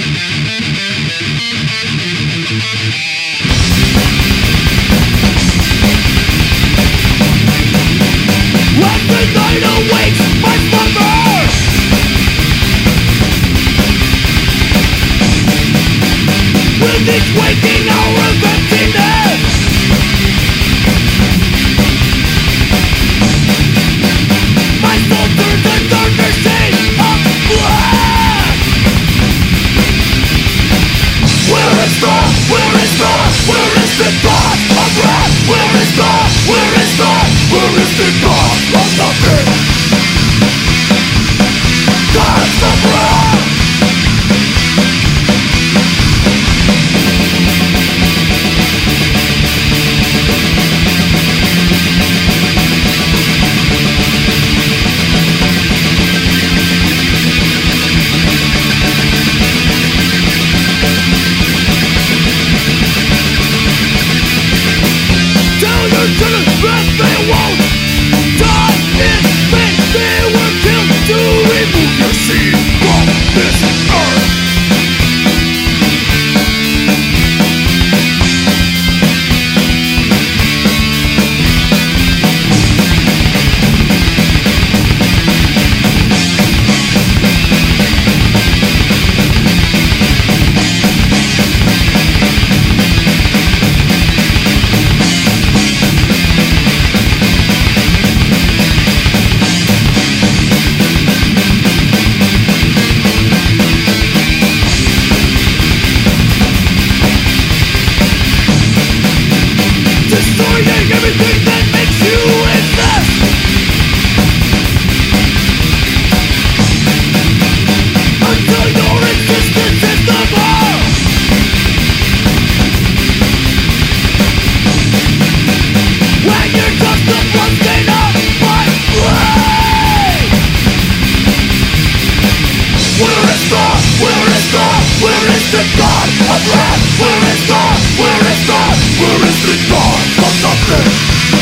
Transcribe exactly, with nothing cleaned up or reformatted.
Waking hour of emptiness. My soul turns a darker shade of black. Where is the, where is the, where is the God of wrath? Where is the, where is the, where is the God of nothing? Gods of wrath. Everything that makes you exist. Until your existence is no more. When you're just a bloodstained of my brain. Where is the, where is the, where is the God of wrath? Where is the, where is the, where is the God of nothing?